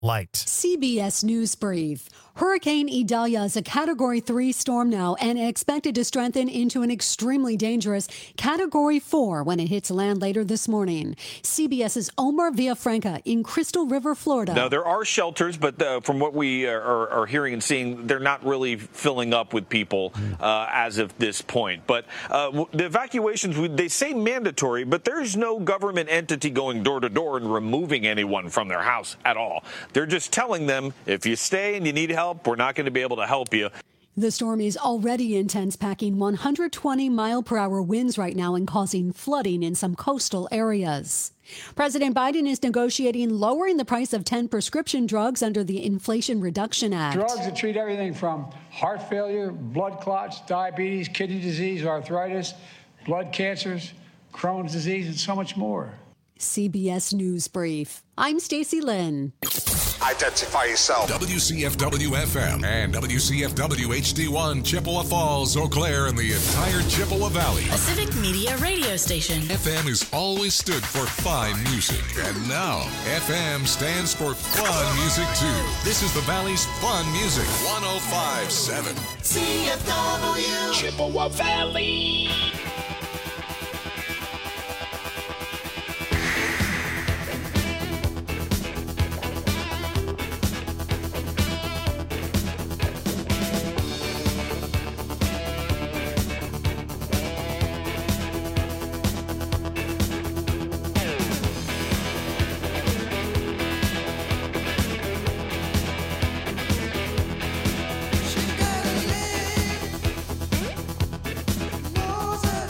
light. CBS News Brief. Hurricane Idalia is a Category 3 storm now and expected to strengthen into an extremely dangerous Category 4 when it hits land later this morning. CBS's Omar Villafranca in Crystal River, Florida. Now, there are shelters, but from what we are hearing and seeing, they're not really filling up with people as of this point. But the evacuations, they say mandatory, but there's no government entity going door to door and removing anyone from their house at all. They're just telling them, if you stay and you need help, we're not going to be able to help you. The storm is already intense, packing 120-mile-per-hour winds right now and causing flooding in some coastal areas. President Biden is negotiating lowering the price of 10 prescription drugs under the Inflation Reduction Act. Drugs that treat everything from heart failure, blood clots, diabetes, kidney disease, arthritis, blood cancers, Crohn's disease, and so much more. CBS News Brief. I'm Stacey Lynn. Identify yourself. WCFW-FM and WCFW-HD1, Chippewa Falls, Eau Claire, and the entire Chippewa Valley. A civic media radio station. FM has always stood for fine music. And now, FM stands for fun music, too. This is the Valley's fun music. 105.7. CFW. Chippewa Valley. She got a leg, knows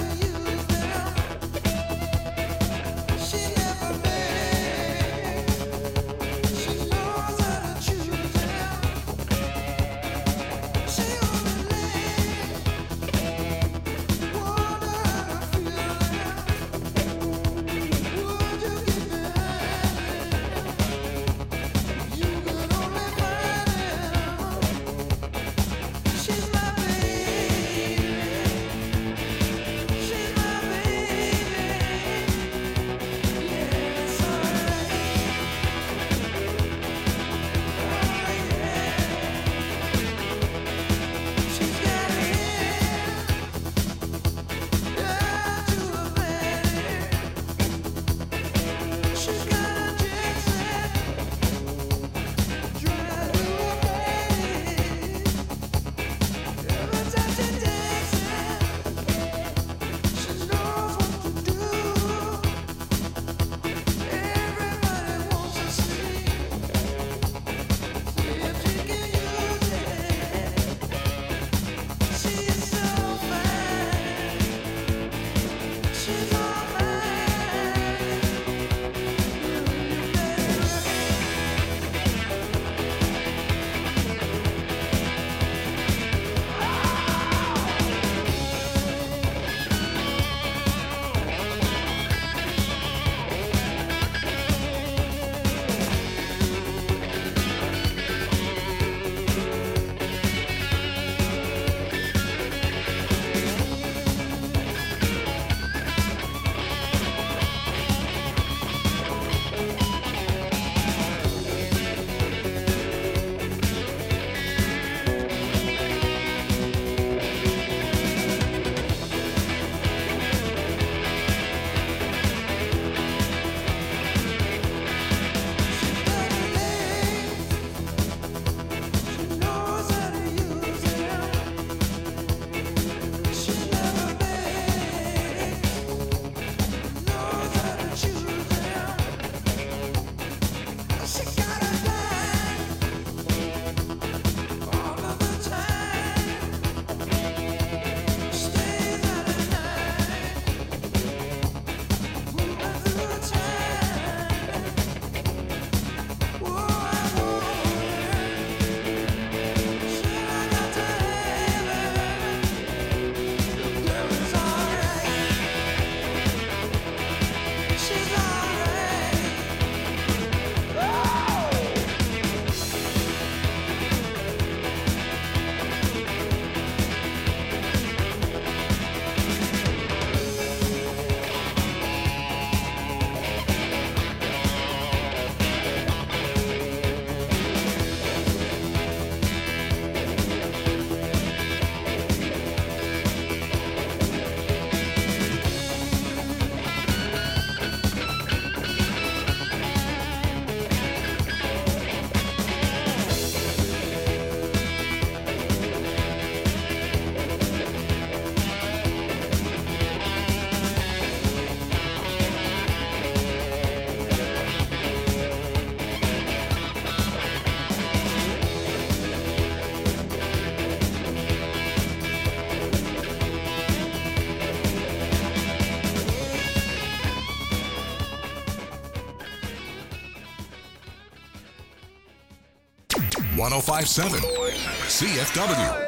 105.7 CFW.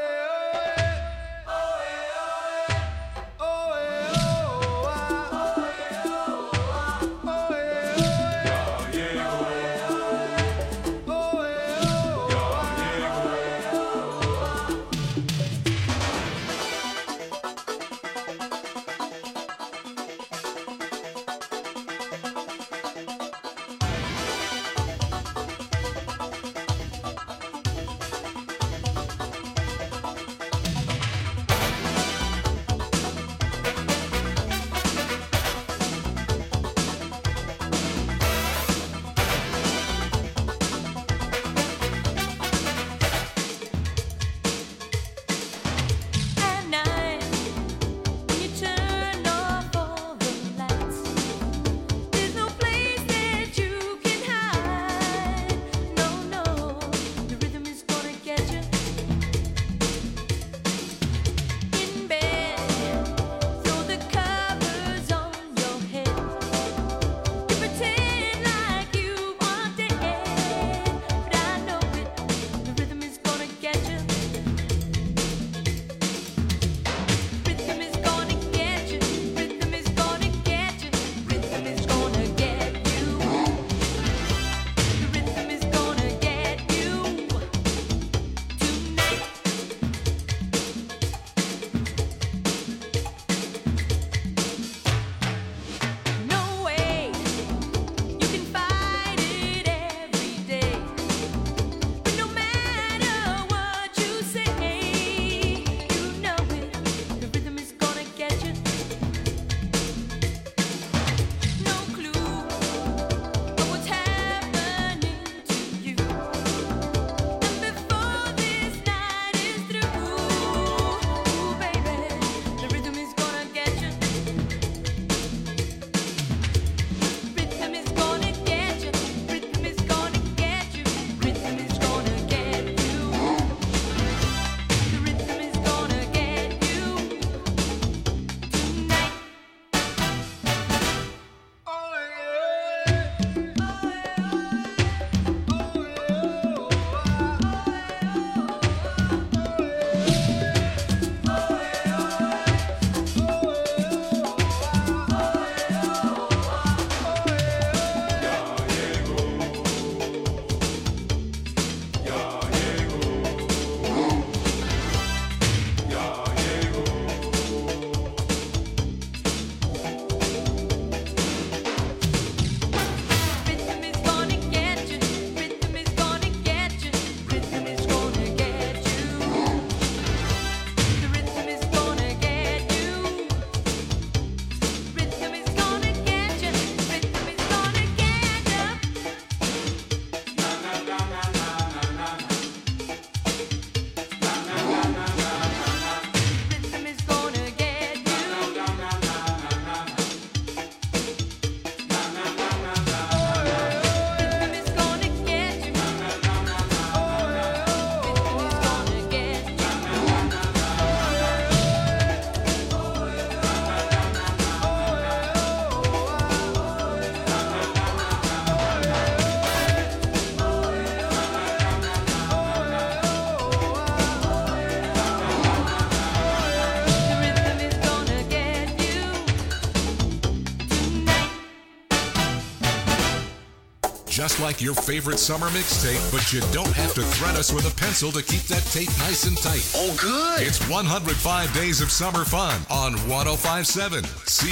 Just like your favorite summer mixtape, but you don't have to thread us with a pencil to keep that tape nice and tight. Oh, good. It's 105 Days of Summer Fun on 105.7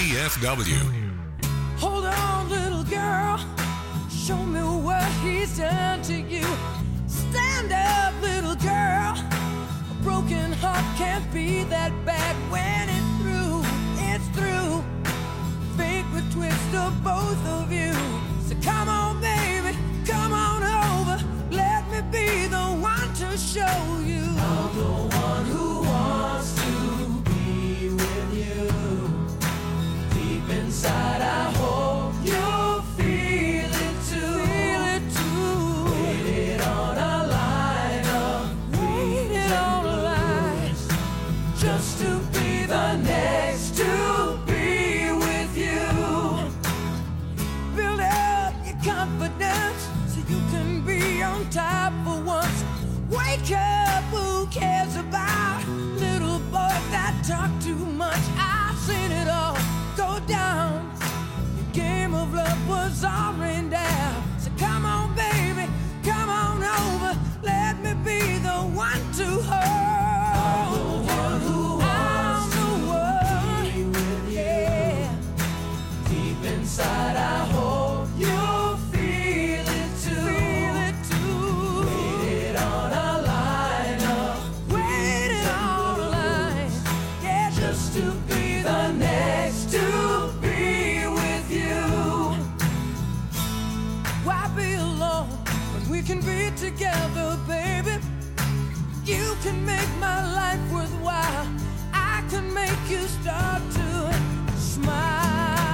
CFW. Hold on, little girl. Show me what he's done to you. Stand up, little girl. A broken heart can't be that bad when it's through. It's through. Fate would twist of both of you. So come on, baby, come on over. Let me be the one to show you. I'm the one who wants to be with you. Deep inside, I hope you'll feel it too. Feel it too. Waited on a line of waited on a line just to be the next to be with you. Build Peekaboo cares about little boys that talk too much. I've seen it all go down. Your game of love was all rained down. So come on, baby, come on over. Let me be the one to hold you. I'm the one, yeah. Deep inside, I hope you feel it too. Feel it too. Waited on a line up. Waited on a line. Yeah, just to be the next to be with you. Why be alone when we can be together, baby? You can make my life worthwhile. I can make you start to smile.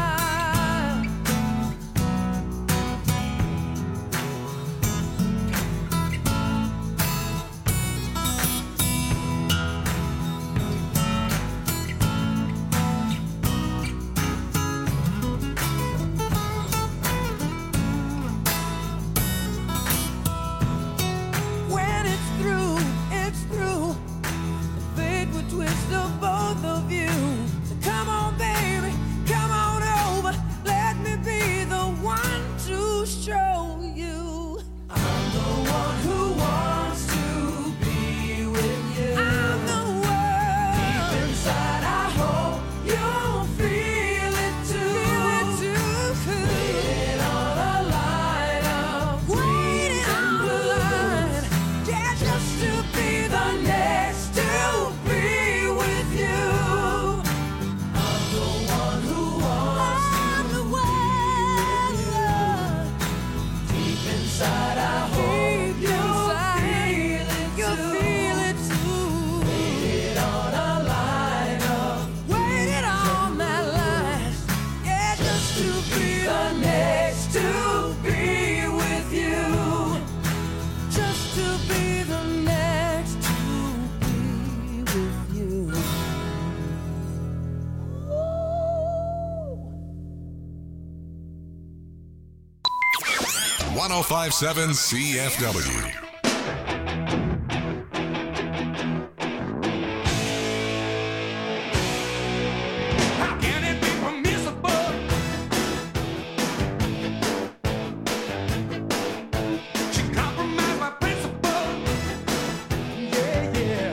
When it's through, it's through. The fate would twist the both of you. So come on, baby, come on over. Let me be the one to show you. I'm the one who wants to be with you. I'm the one. Deep inside, I hope you'll feel it too. Feel it too. Waiting on a line of waiting on a line. Yeah, just to be the next to be with you. I'm the one who wants to be with you. Deep inside, I hope you'll feel it too. Waited on a line of waited on that line. Yeah, just to be the next to be with you. Just to be the next to be with you. Ooh. 1057 CFW. How can it be permissible? She compromised my principle. Yeah, yeah.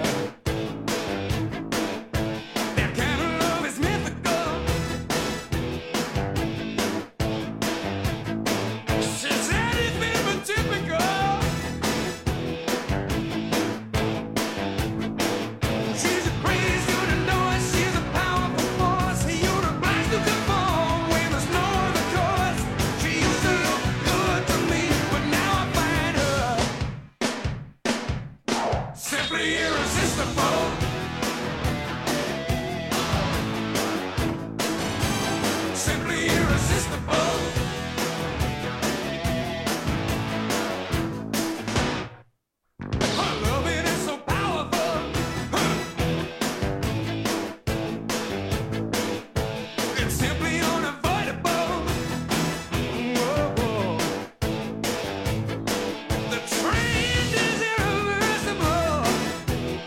That kind of love is mythical. She's anything but typical. She's a crazy universe. She's a powerful force. You're obliged to conform when there's no other course. She used to look good to me, but now I find her simply irresistible. Simply irresistible. Her loving is so powerful. It's simply unavoidable. Whoa, whoa. The trend is irreversible.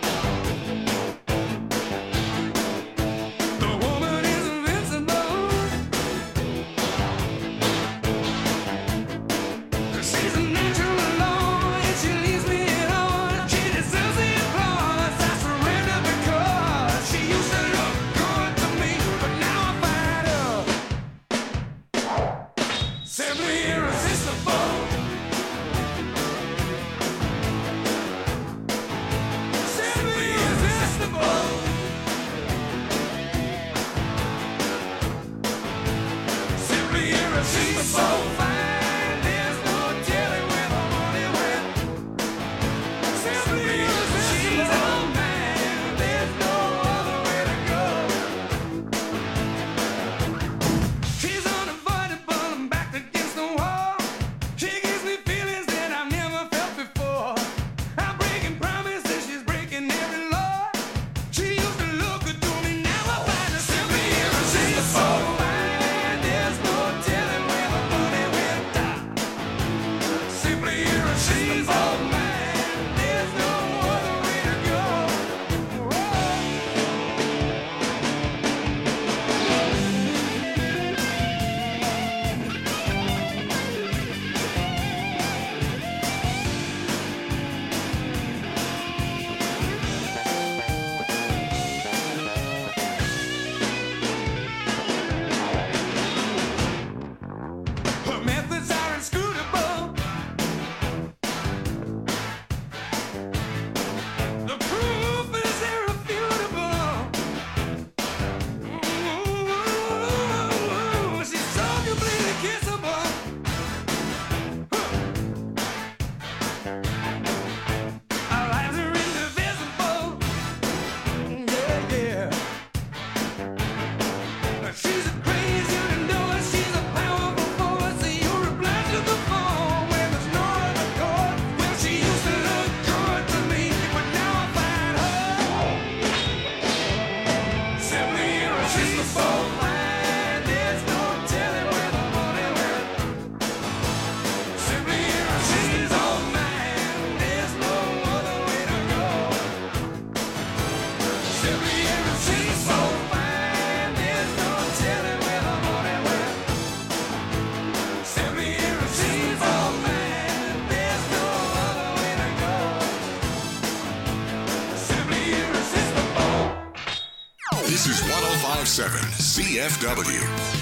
This is 105.7 CFW.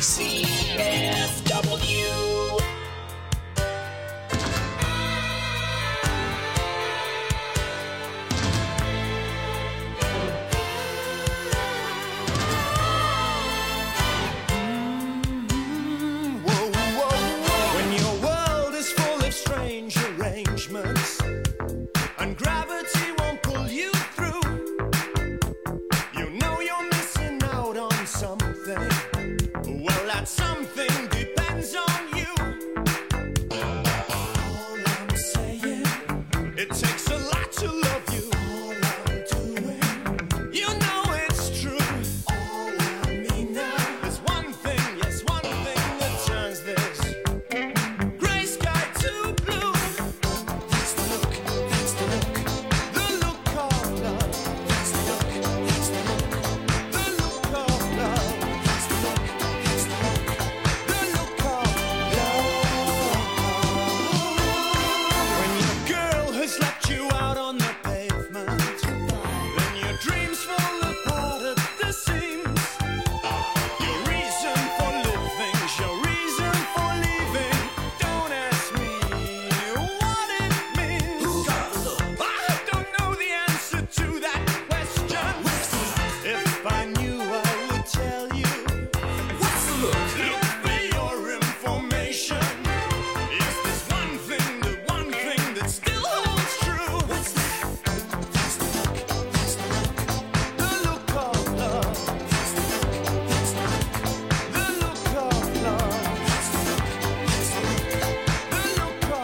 CFW. When your world is full of strange arrangements and gravity won't pull you through, you know you're missing out on something. Well, that something depends on you. All I'm saying, it takes a lot to love you. All I'm doing, you know it's true. All I mean now is one thing, yes, one thing that turns this gray sky to blue. That's the look, that's the look, the look of love. That's the look, that's the look, the look of love. That's the look, that's the look, the look of love. When your girl has left you out on the pavement, then your dreams fall apart at the seams. Your reason for living, your reason for leaving. Don't ask me what it means. I don't know the answer to that question. If I knew, I would tell you. What's the look? Look for your information. Is this one thing, the one thing that still holds true? What's that? That's the look, that's the look, the look of love. That's the look, that's the look, the look of love. That's the look, that's the look, the look of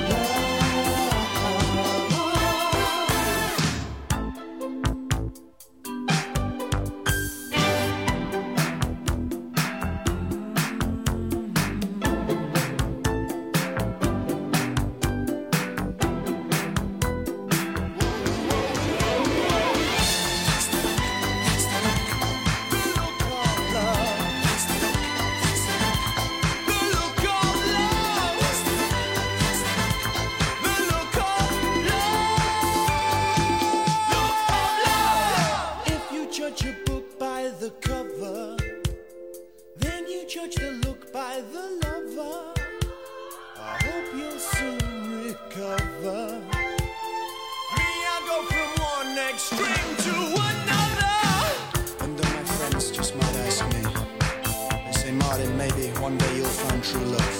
If you judge a book by the cover, then you judge the look by the lover. I hope you'll soon recover. Me, I go from one extreme to another. And my friends just might ask me, they say, Martin, maybe one day you'll find true love.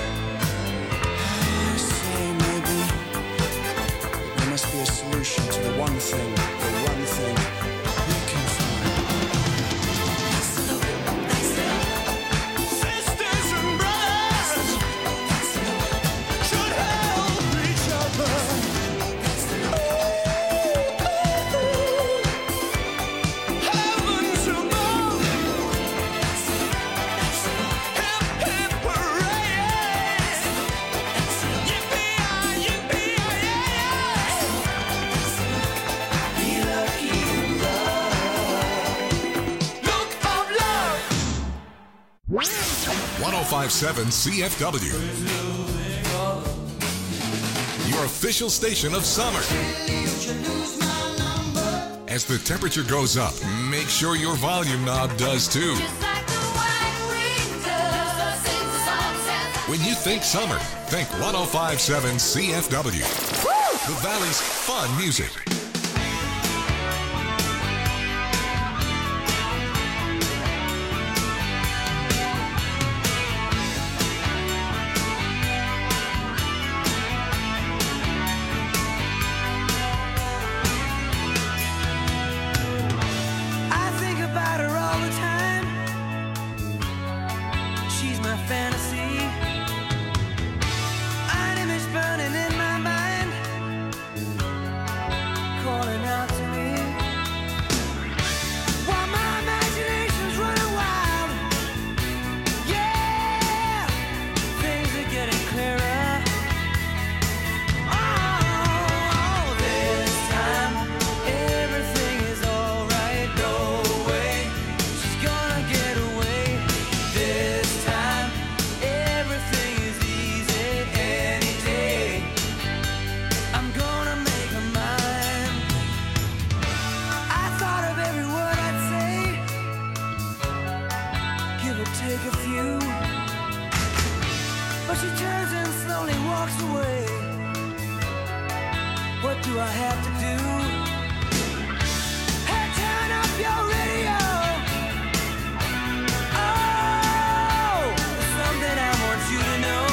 I say maybe, but there must be a solution to the one thing we can find. Sisters and brothers should help each other. Heavens above, hip hip hooray! Yippee-yi, yippee-yi-yi! Be lucky in love. Look of love. 105.7 CFW. Your official station of summer. As the temperature goes up, make sure your volume knob does too. When you think summer, think 105.7 CFW. The Valley's fun music. I think about her all the time. She's my fantasy. An image burning in my mind. What do I have to do? Hey, turn up your radio. Oh, something I want you to know.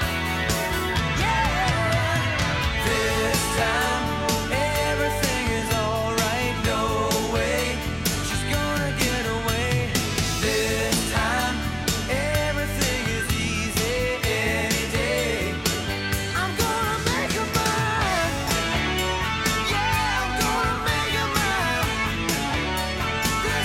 Yeah, this time everything is alright. No way, she's gonna get away. This time everything is easy any day. I'm gonna make her mine. Yeah, I'm gonna make her mine. This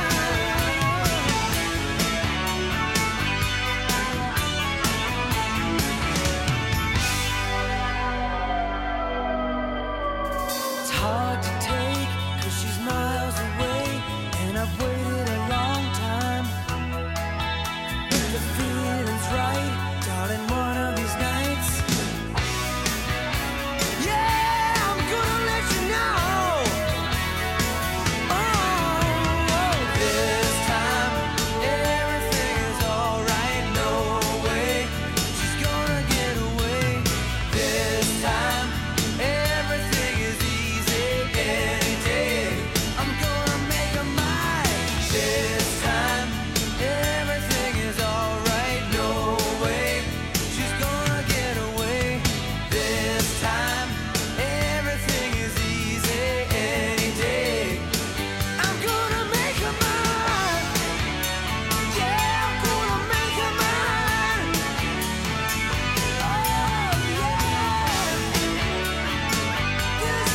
It's hard to take 'cause she's miles away, and I've waited a long time. But the feeling's right, darling, one of these nights. Yeah, I'm gonna let you know. Oh, this time everything is alright. No way, she's gonna get away. This time everything is easy any day. I'm gonna make her mine. This time everything is alright. No way, she's gonna get away. This time everything is easy any day. I'm gonna make her mine. Yeah, I'm gonna make her mine. Oh yeah, this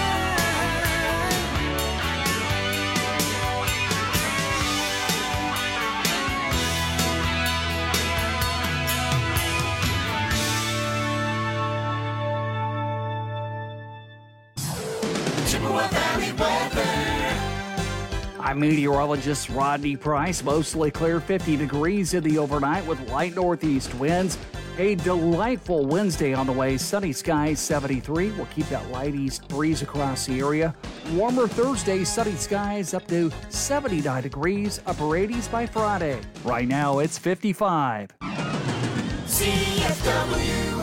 I'm meteorologist Rodney Price. Mostly clear, 50 degrees in the overnight with light northeast winds. A delightful Wednesday on the way. Sunny skies, 73. We'll keep that light east breeze across the area. Warmer Thursday, sunny skies up to 79 degrees, upper 80s by Friday. Right now, it's 55. CFW.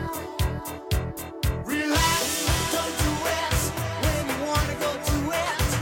Relax, don't do it when you wanna go to it.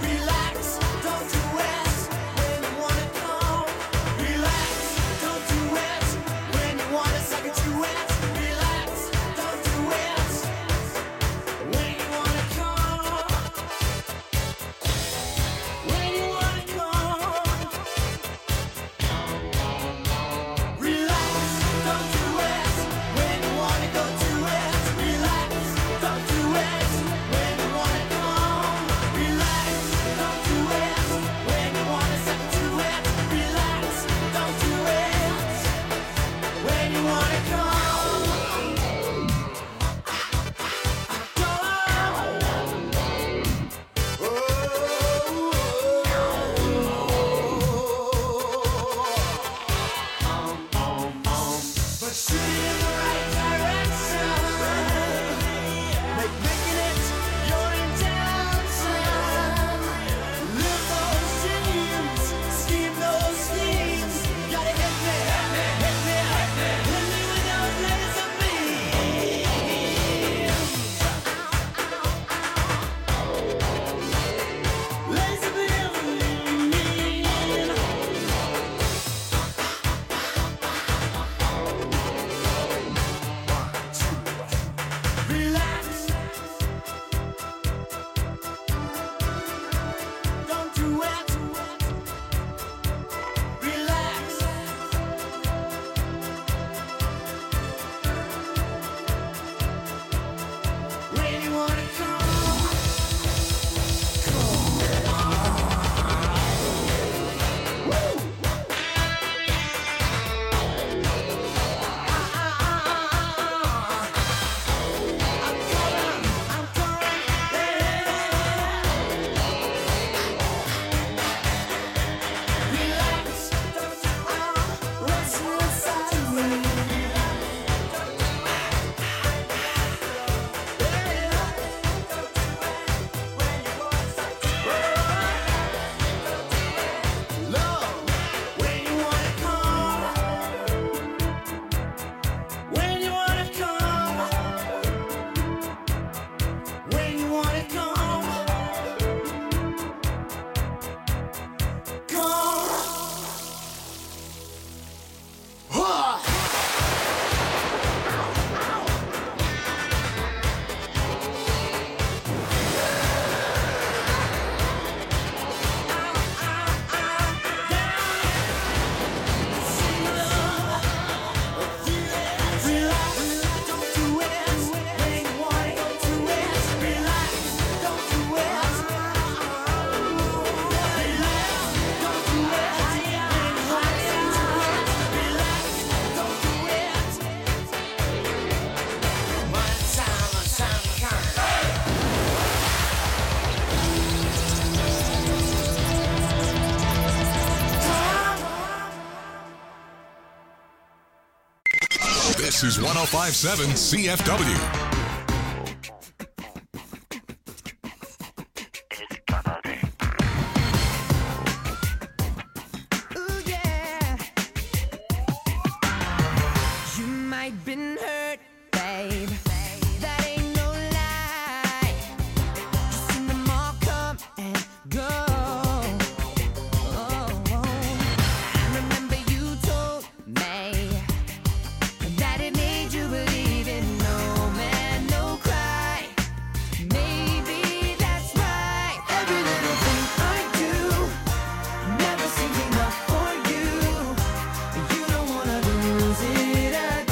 This is 105.7 CFW. Been hurt, babe. That ain't no lie. Just seen them all come and go. I remember you told me that it made you believe in no man, no cry. Maybe that's right. Every little thing I do never seems enough for you. You don't wanna lose it again.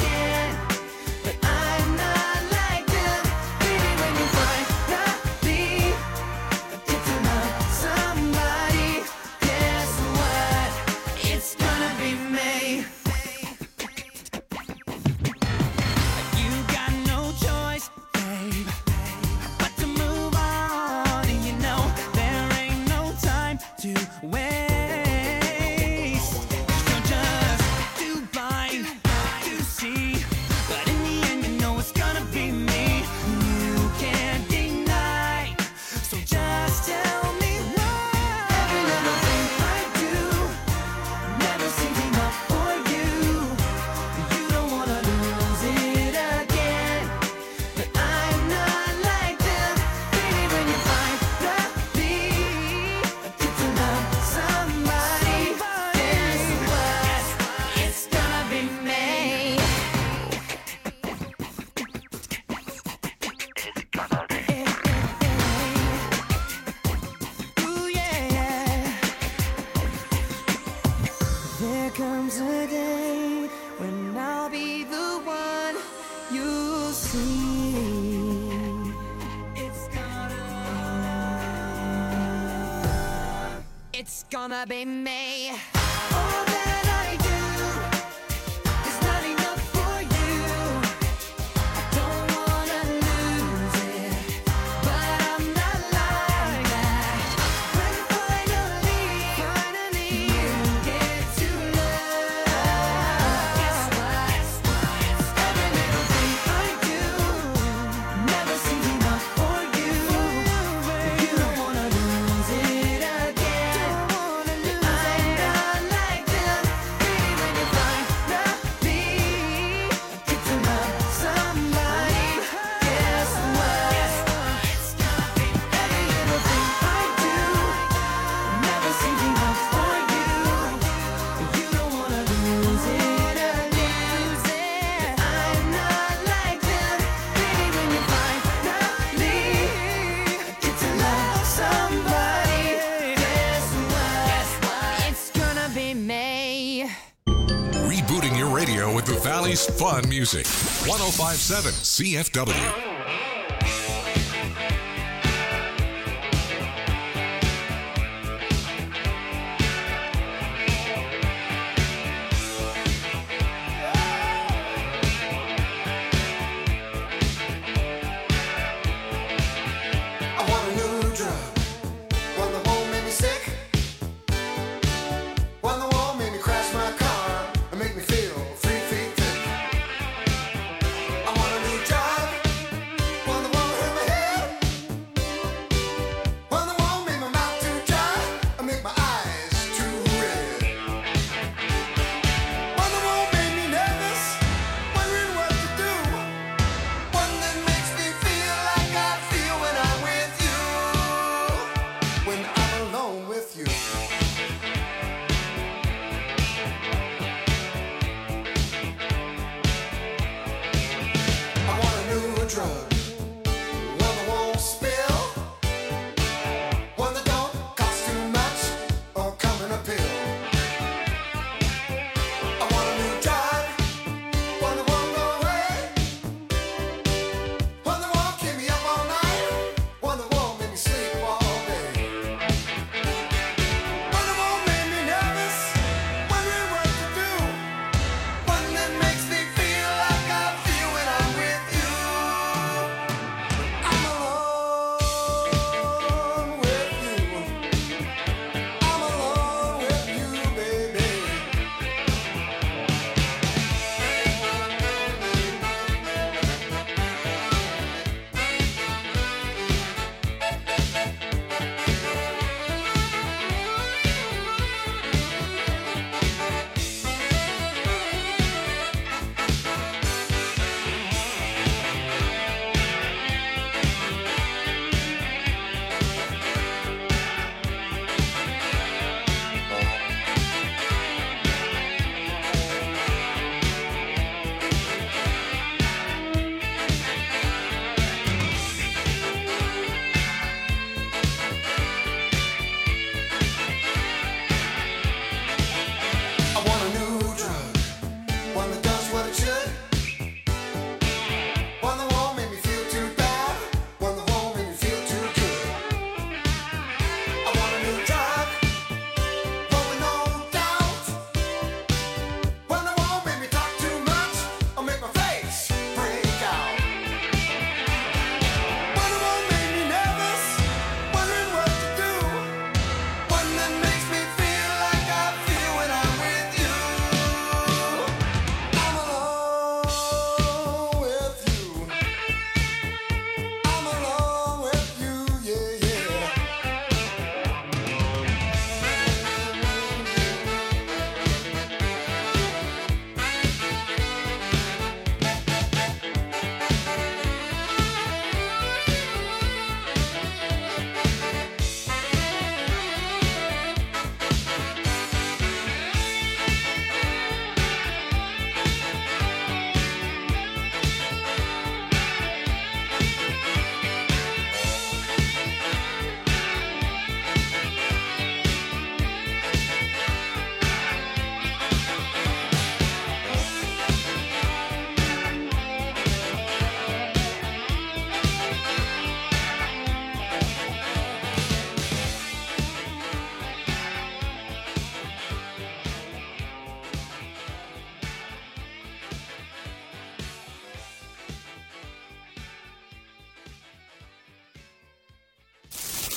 It's gonna be me. All that I do is not enough for you. I don't wanna lose it, but I'm not like that. When finally you get to love, guess what? Every little thing I do never seems enough for you. You don't wanna lose it again. Rebooting your radio with the Valley's fun music. 105.7 CFW. Make me feel 3 feet thick. I want a new job.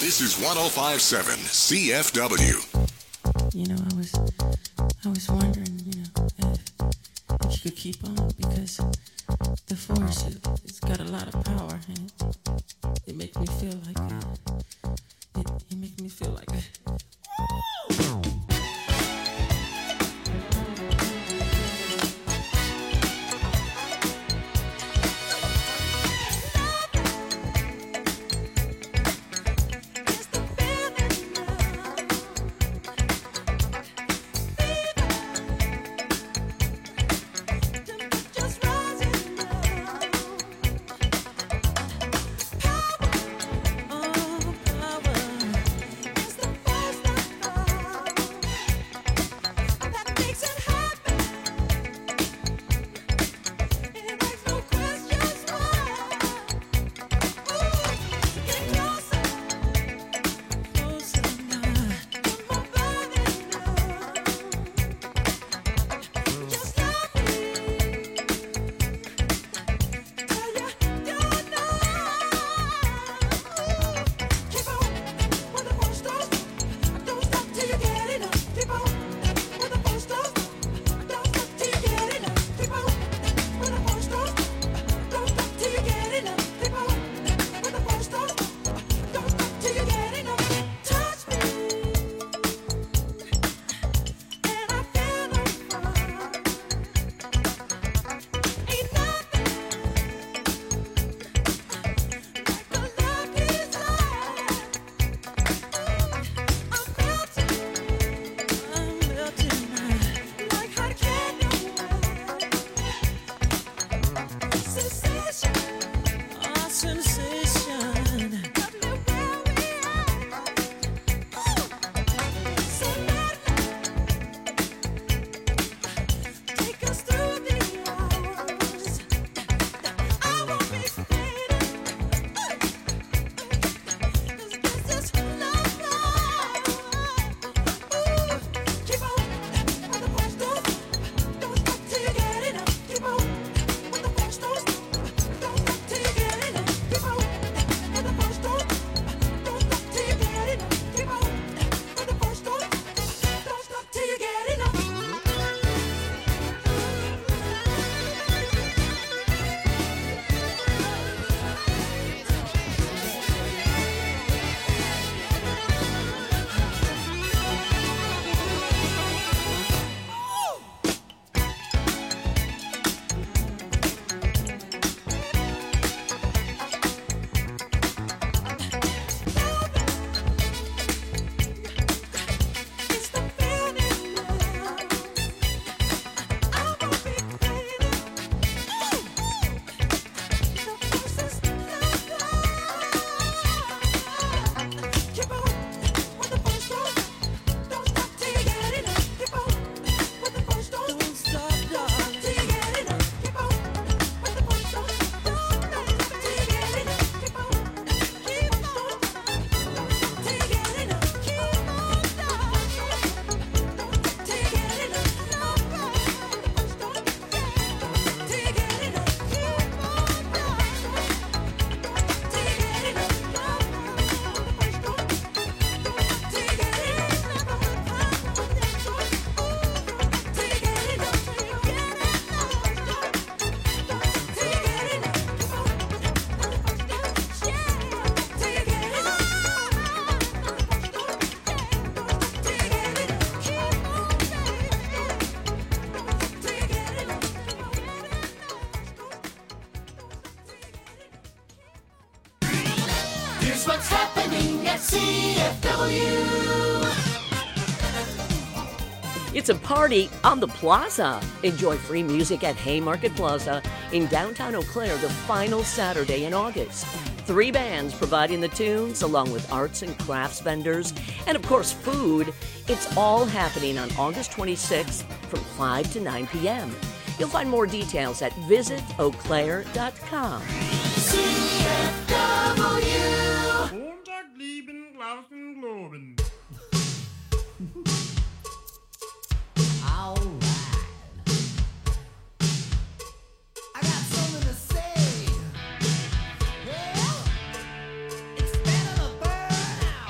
This is 105.7 CFW. You know, I was wondering, you know, if you could keep on, because the force, it's got a lot of power, and it makes me feel like it makes me feel like What's happening at CFW? It's a party on the plaza. Enjoy free music at Haymarket Plaza in downtown Eau Claire the final Saturday in August. 3 bands providing the tunes, along with arts and crafts vendors, and of course food. It's all happening on August 26th from 5 to 9 p.m. You'll find more details at visitauclaire.com. CFW. All right. I got something to say. Yeah. It's better to burn out.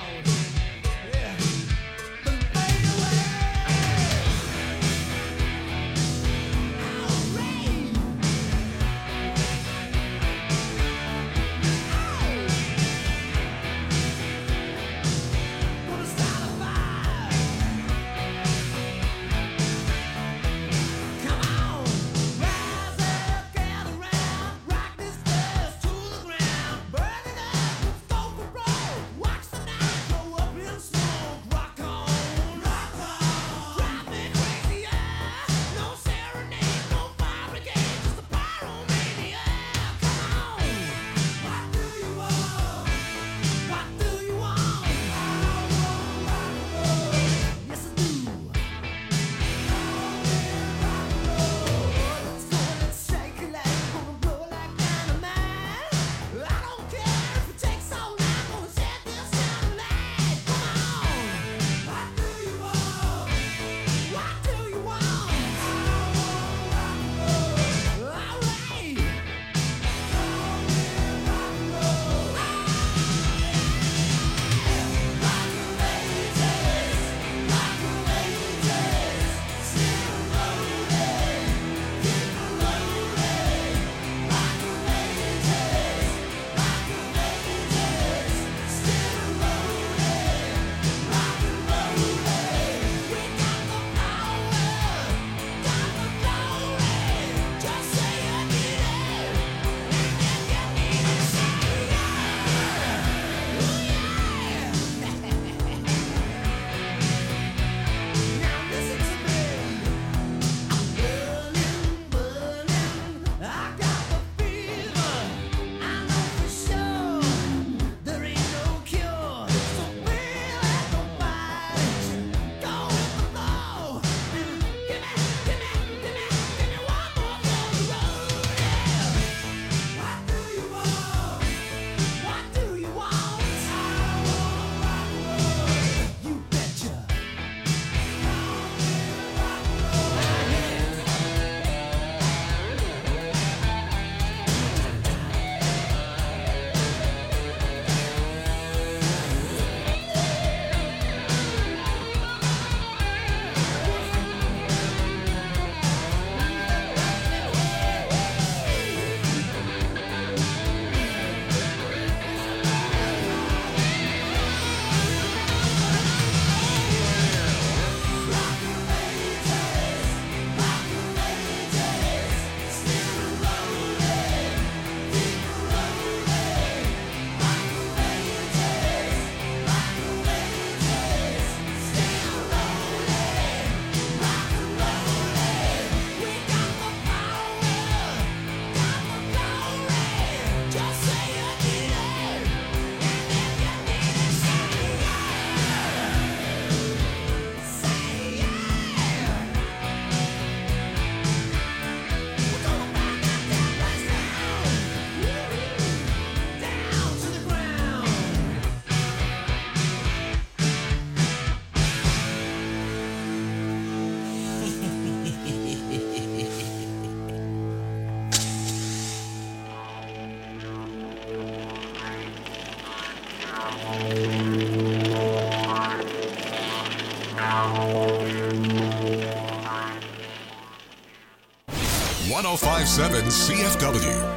105.7 CFW.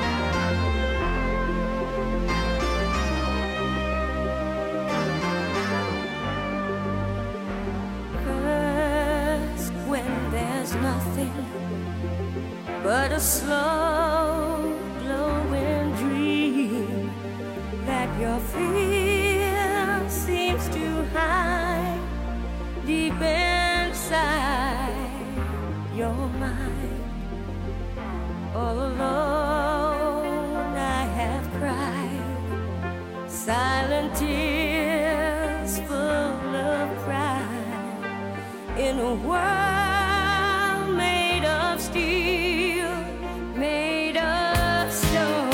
But a slow glowing dream that your fear seems to hide deep inside your mind. All alone I have cried silent tears full of pride in a world made of steel, made of stone.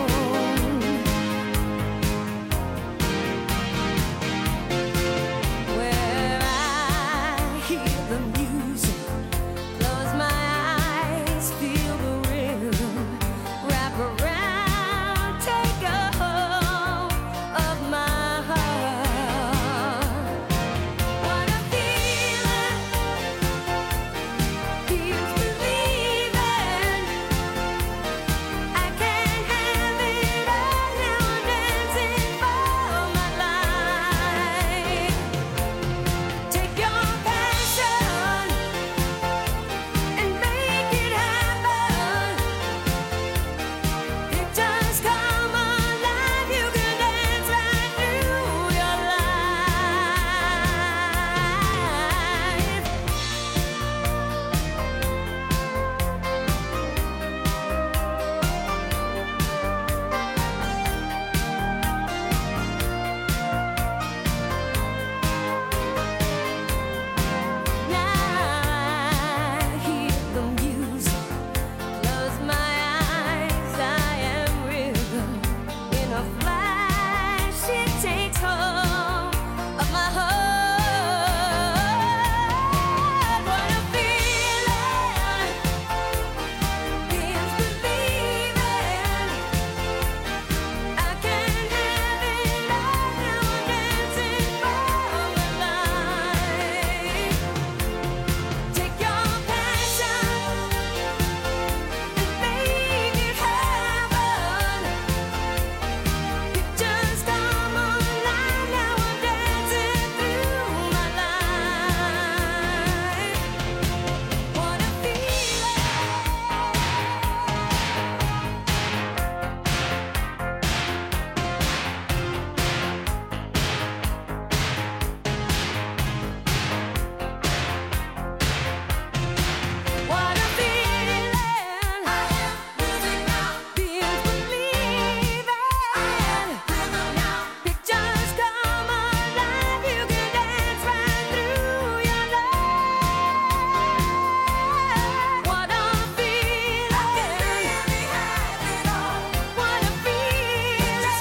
Where I hear the music, close my eyes, feel the rhythm, wrap around, take a hold of my heart. What a feeling, feels believing. I can't have it all now, I'm dancing for my life. Take your passion and make it happen. It just come alive, you can dance right through your life. Now I hear the music, close my eyes, I am rhythm. In a flash, it takes hold of my heart. What a feeling, feels believing. I can't have it all now, I'm dancing for my life. Take your passion and make it happen. It just come alive now, I'm dancing through my life. What a feeling. What a feeling. I am moving now. Feels believing. I am rhythm now. Pictures come alive. You can dance right through your life. What a feeling. I can really have it all. What a feeling. I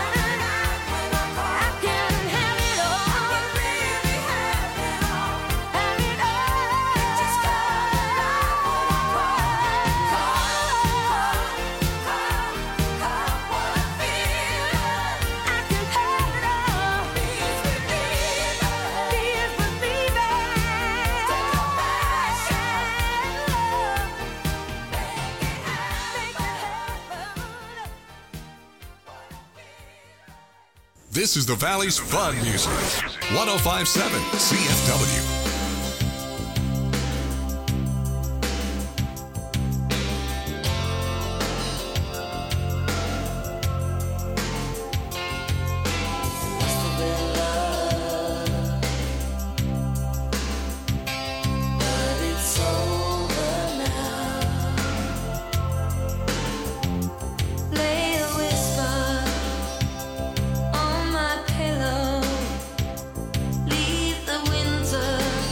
can have it all. I can really have it all. Have it all. Just come This is the Valley's fun music. 105.7 CFW. But it's over now. Lay a whisper on my pillow. Leave the winter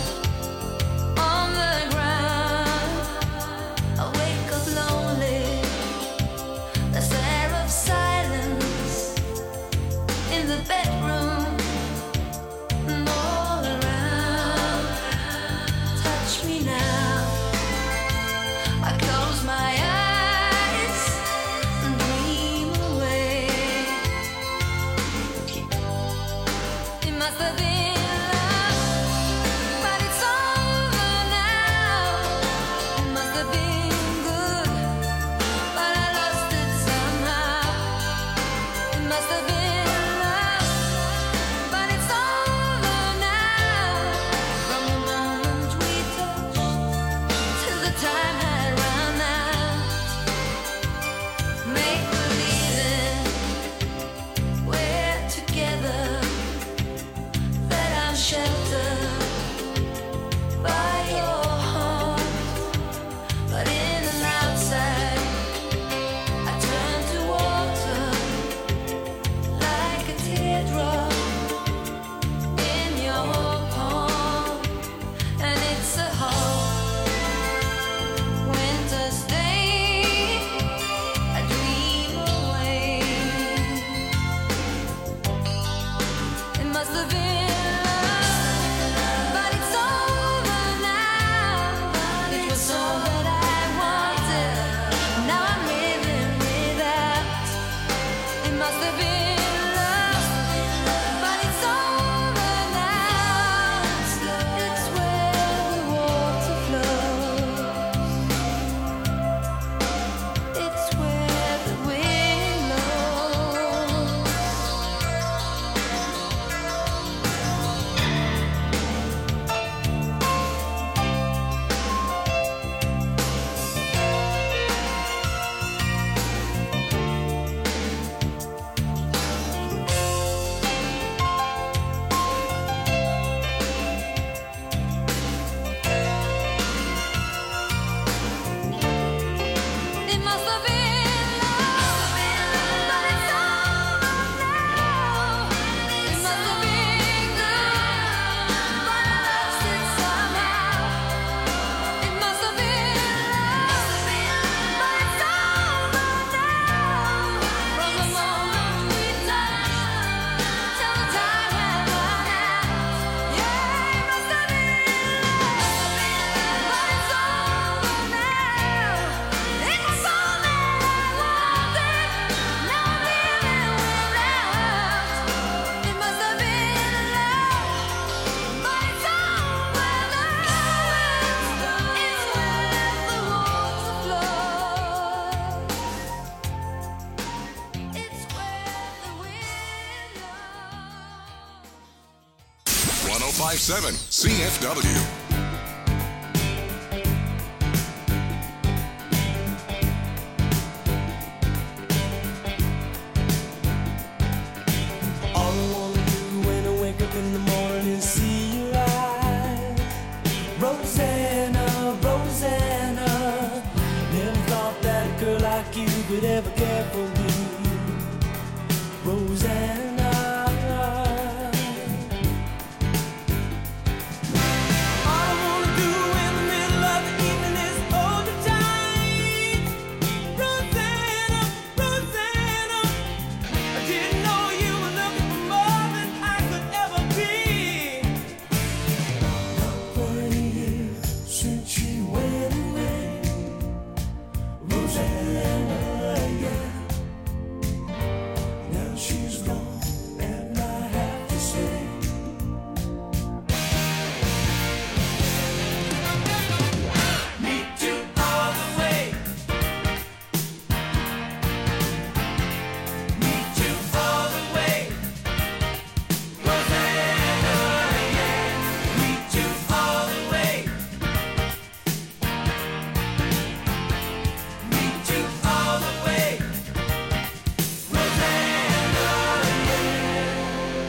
105.7 CFW. All I wanna do when I wake up in the morning is see your eyes. Rosanna, Rosanna, never thought that a girl like you could ever care for me. Rosanna. All I wanna do in the middle of the evening is hold you tight. Rosanna, Rosanna, I didn't know you were looking for more than I could ever be. Not 20 years since you went away, Rosanna, yeah. Now she's gone, and I have to say, meet you all the way. Meet you all the way. Rosanna, yeah. Meet you all the way. Meet you all the way. Rosanna, yeah.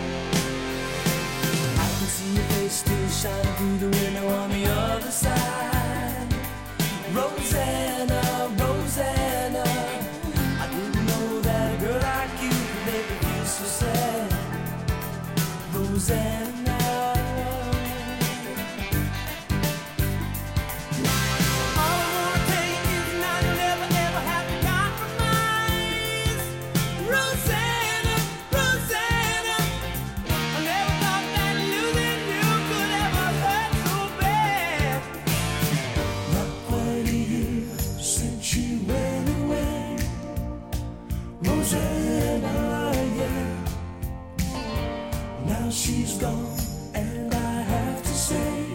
I can see your face still shining through the window on the other side. Rosanna, Rosanna, I didn't know that a girl like you could make me feel so sad. Rosanna. All I wanna tell you is now you'll never ever have to compromise. Rosanna, Rosanna, I never thought that losing you could ever hurt so bad. Not 20 years since you went away, Rosanna, yeah. Now she's gone, and I have to say,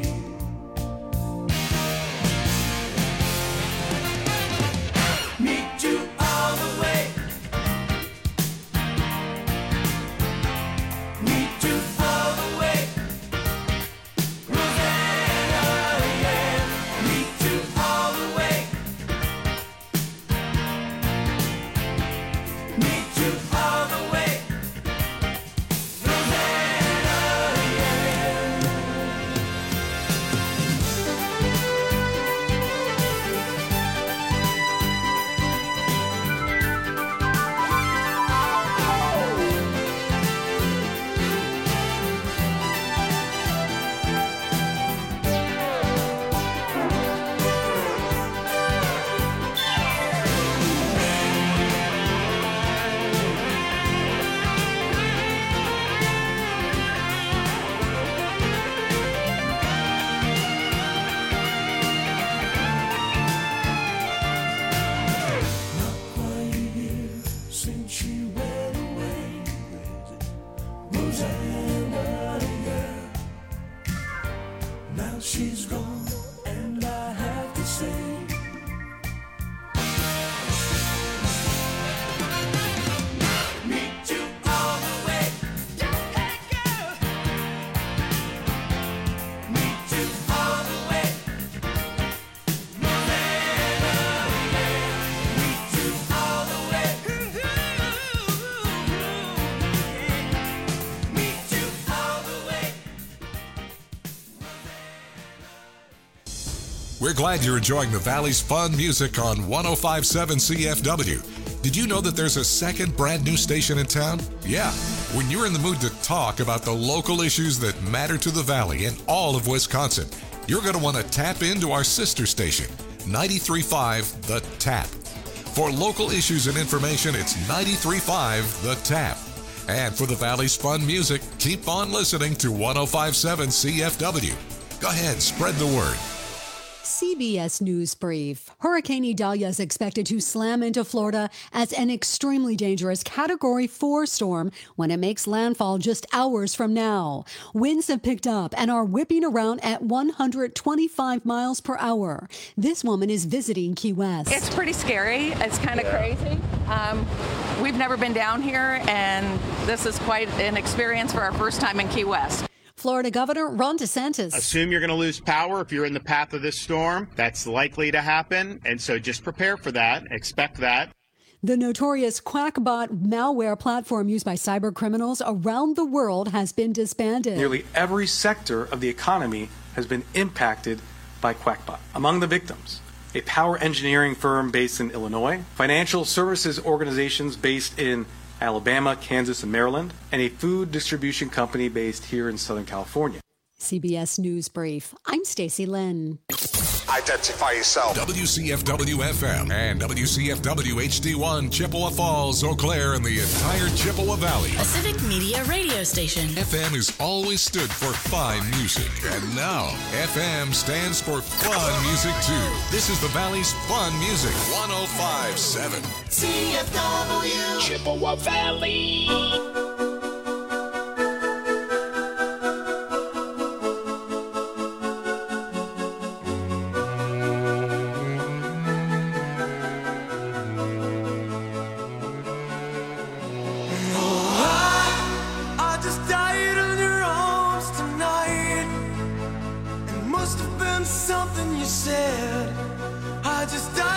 meet you all the way. Meet you all the way. Rosanna, yeah. Meet you all the way. Meet you all the way. Rosanna, yeah. Not 20 years since you went away, Rosanna, yeah. Now she's gone, and I have to say, meet you all the way. Hey, girl. Meet you all the way. Rosanna, yeah. Meet you all the way. Meet you all the way. We're glad you're enjoying the Valley's fun music on 105.7 CFW. Did you know that there's a second brand new station in town? Yeah. When you're in the mood to talk about the local issues that matter to the Valley and all of Wisconsin, you're going to want to tap into our sister station, 93.5 The Tap. For local issues and information, it's 93.5 The Tap. And for the Valley's fun music, keep on listening to 105.7 CFW. Go ahead, spread the word. CBS News Brief. Hurricane Idalia is expected to slam into Florida as an extremely dangerous Category 4 storm when it makes landfall just hours from now. Winds have picked up and are whipping around at 125 miles per hour. This woman is visiting Key West. It's pretty scary. It's kind of crazy. We've never been down here, and this is quite an experience for our first time in Key West. Florida Governor Ron DeSantis. Assume you're going to lose power if you're in the path of this storm. That's likely to happen. And so just prepare for that. Expect that. The notorious QuackBot malware platform used by cyber criminals around the world has been disbanded. Nearly every sector of the economy has been impacted by QuackBot. Among the victims, a power engineering firm based in Illinois, financial services organizations based in Alabama, Kansas, and Maryland, and a food distribution company based here in Southern California. CBS News Brief. I'm Stacey Lynn. Identify yourself. WCFW-FM and WCFW HD1, Chippewa Falls, Eau Claire, and the entire Chippewa Valley. A Civic Media radio station. FM has always stood for fine music, and now FM stands for fun music too. This is the Valley's fun music, 105.7 CFW Chippewa Valley. I just died in your arms tonight. It must have been something you said. I just died.